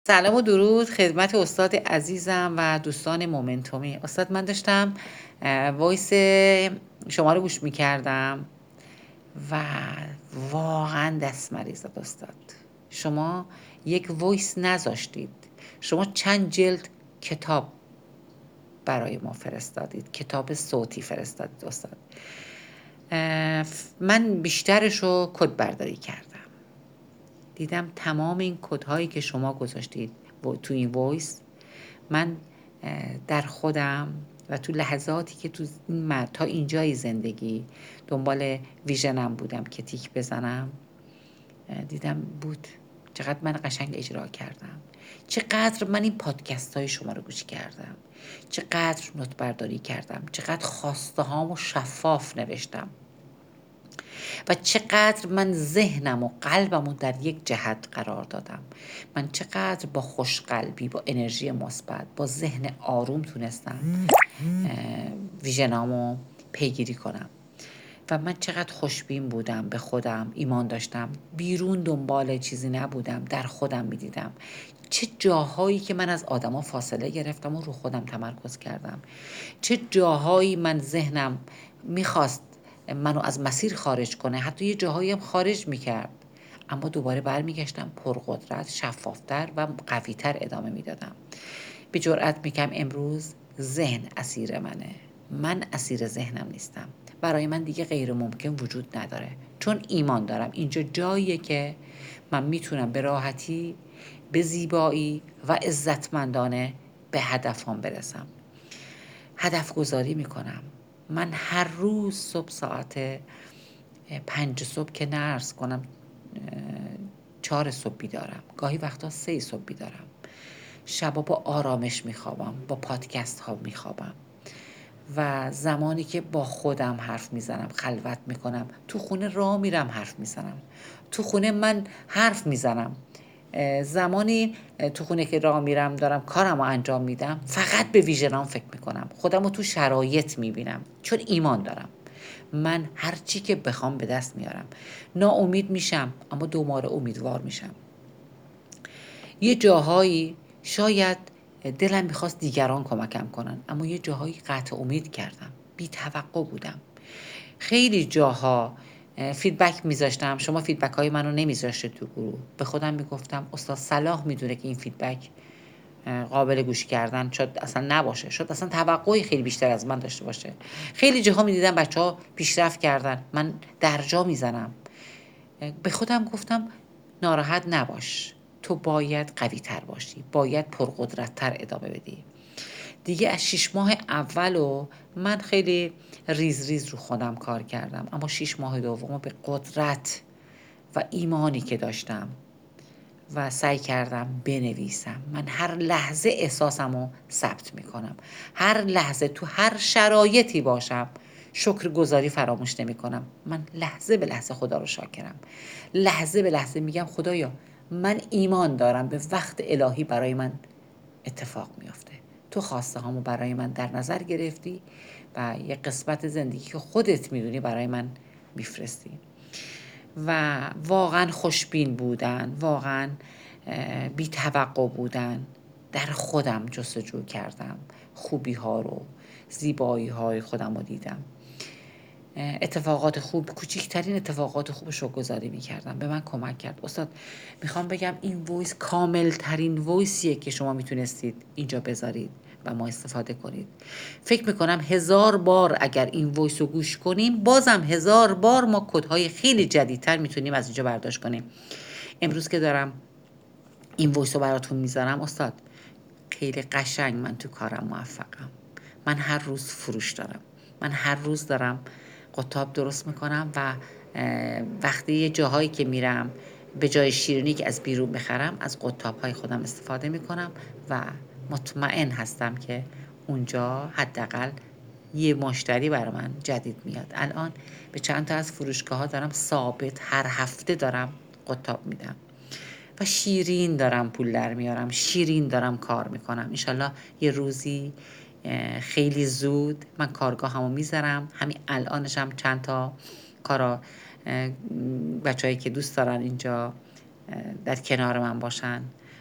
سلام و درود خدمت استاد عزیزم و دوستان مومنتومی. استاد، من داشتم وایس شما رو گوش میکردم و واقعا دست مریض استاد. شما یک وایس نذاشتید، شما چند جلد کتاب برای ما فرستادید، کتاب صوتی فرستادید استاد. من بیشترش رو کد برداری کردم، دیدم تمام این کدهایی که شما گذاشتید تو این وایس، من در خودم و تو لحظاتی که تو این تا اینجای زندگی دنبال ویژنم بودم که تیک بزنم، دیدم بود چقدر من قشنگ اجرا کردم، چقدر من این پادکست های شما رو گوش کردم، چقدر نوت برداری کردم، چقدر خواسته هامو شفاف نوشتم و چقدر من ذهنم و قلبم رو در یک جهت قرار دادم. من چقدر با خوشقلبی، با انرژی مثبت، با ذهن آروم تونستم ویژنامو پیگیری کنم و من چقدر خوشبین بودم، به خودم ایمان داشتم، بیرون دنبال چیزی نبودم، در خودم میدیدم چه جاهایی که من از آدما فاصله گرفتم و رو خودم تمرکز کردم، چه جاهایی من ذهنم میخواست منو از مسیر خارج کنه، حتی یه جاهایی هم خارج میکرد، اما دوباره برمیگشتم پرقدرت، شفافتر و قویتر ادامه میدادم. به جرئت میگم امروز ذهن اسیر منه، من اسیر ذهنم نیستم. برای من دیگه غیر ممکن وجود نداره، چون ایمان دارم اینجا جاییه که من میتونم به راحتی، به زیبایی و عزتمندانه به هدفم برسم. هدف گذاری میکنم. من هر روز صبح ساعت 5 صبح که نرس کنم 4 صبح بیدارم، گاهی وقتا 3 صبح بیدارم، شبا با آرامش میخوابم، با پادکست ها میخوابم و زمانی که با خودم حرف میزنم، خلوت میکنم، تو خونه راه میرم حرف میزنم، تو خونه من حرف میزنم، زمانی تو خونه که راه میرم دارم کارم رو انجام میدم، فقط به ویژنام فکر میکنم، خودم رو تو شرایط میبینم، چون ایمان دارم من هر چی که بخوام به دست میارم. ناامید میشم اما دوباره امیدوار میشم. یه جاهایی شاید دلم میخواست دیگران کمکم کنن، اما یه جاهایی قطع امید کردم، بی توقع بودم. خیلی جاها فیدبک میذاشتم، شما فیدبک های منو نمیذاشته تو گروه، به خودم میگفتم استاد صلاح میدونه که این فیدبک قابل گوش کردن شاید اصلا نباشه، شاید اصلا توقعی خیلی بیشتر از من داشته باشه. خیلی جاها میدیدم بچه ها پیشرفت کردن، من درجا میزنم. به خودم گفتم ناراحت نباش، تو باید قوی تر باشی، باید پرقدرت تر ادامه بدی. دیگه از 6 ماه اولو من خیلی ریز ریز رو خودم کار کردم، اما 6 ماه دوم به قدرت و ایمانی که داشتم و سعی کردم بنویسم. من هر لحظه احساسمو ثبت میکنم، هر لحظه تو هر شرایطی باشم شکرگزاری فراموش نمی کنم. من لحظه به لحظه خدا رو شاکرم، لحظه به لحظه میگم خدایا من ایمان دارم به وقت الهی برای من اتفاق میافته، تو خواسته هامو برای من در نظر گرفتی و یه قسمت زندگی که خودت میدونی برای من میفرستی. و واقعا خوشبین بودن، واقعا بی توقع بودن، در خودم جستجو کردم، خوبی ها رو، زیبایی های خودم رو دیدم، اتفاقات خوب، کوچکترین اتفاقات خوبش رو گذاری میکردم، به من کمک کرد. استاد میخوام بگم این وایس کامل ترین وایسیه که شما میتونستید اینجا بذارید و ما استفاده کنید. فکر میکنم 1000 بار اگر این وایس رو گوش کنیم، بازم 1000 بار ما کدهای خیلی جدیدتر میتونیم از اینجا برداشت کنیم. امروز که دارم این وایس رو براتون میذارم استاد، خیلی قشنگ من تو کارم موفقم. من هر روز فروش دارم، من هر روز دارم قطاب درست میکنم و وقتی یه جاهایی که میرم به جای شیرینی که از بیرون بخرم از قطاب های خودم استفاده میکنم و مطمئن هستم که اونجا حداقل یه مشتری برای من جدید میاد. الان به چند تا از فروشگاه ها دارم ثابت هر هفته دارم قطاب میدم و شیرین دارم پول در میارم، شیرین دارم کار میکنم. انشالله یه روزی خیلی زود من کارگاه همو میذارم، همین الانشم چند تا کارا بچه‌هایی که دوست دارن اینجا در کنار من باشن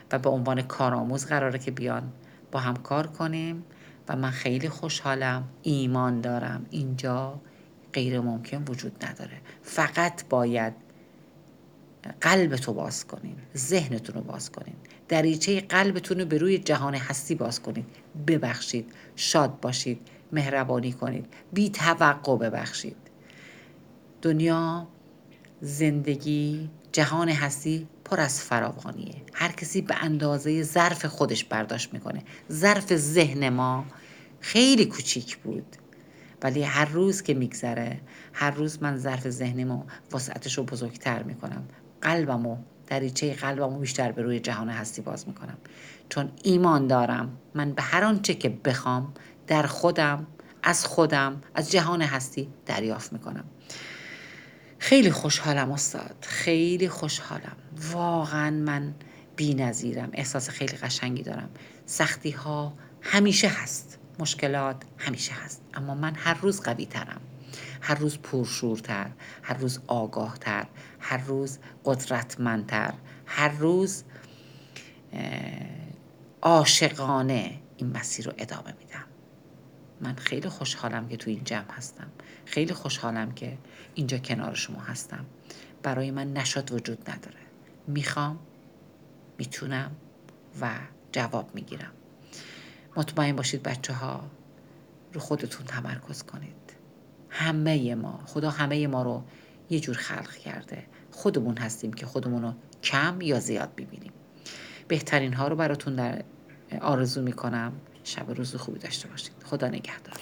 و به عنوان کارآموز قراره که بیان با هم کار کنیم و من خیلی خوشحالم، ایمان دارم اینجا غیر ممکن وجود نداره. فقط باید قلبتو باز کنین، ذهنتون رو باز کنین، دریچه قلبتون رو به روی جهان هستی باز کنید. ببخشید، شاد باشید، مهربانی کنید، بی توقع ببخشید. دنیا، زندگی، جهان هستی پر از فراوانیه. هر کسی به اندازه ظرف خودش برداشت میکنه. ظرف ذهن ما خیلی کوچیک بود، ولی هر روز که میگذره، هر روز من ظرف ذهنیمو وسعتش رو بزرگتر میکنم. قلبمو، دریچه قلبمو بیشتر به روی جهان هستی باز میکنم، چون ایمان دارم من به هر آنچه که بخوام در خودم، از جهان هستی دریافت میکنم. خیلی خوشحالم استاد، خیلی خوشحالم. واقعا من بی‌نظیرم. احساس خیلی قشنگی دارم. سختی ها همیشه هست، مشکلات همیشه هست، اما من هر روز قوی ترم، هر روز پرشورتر، هر روز آگاهتر، هر روز قدرتمندتر، هر روز عاشقانه این مسیر رو ادامه میدم. من خیلی خوشحالم که تو این جمع هستم. خیلی خوشحالم که اینجا کنار شما هستم. برای من نشد وجود نداره. میخوام، میتونم و جواب میگیرم. مطمئن باشید بچه ها، رو خودتون تمرکز کنید. همه ما، خدا همه ما رو یه جور خلق کرده. خودمون هستیم که خودمون رو کم یا زیاد ببینیم. بهترین ها رو براتون در آرزو میکنم. شب روز خوبی داشته باشید. خدا نگهدار.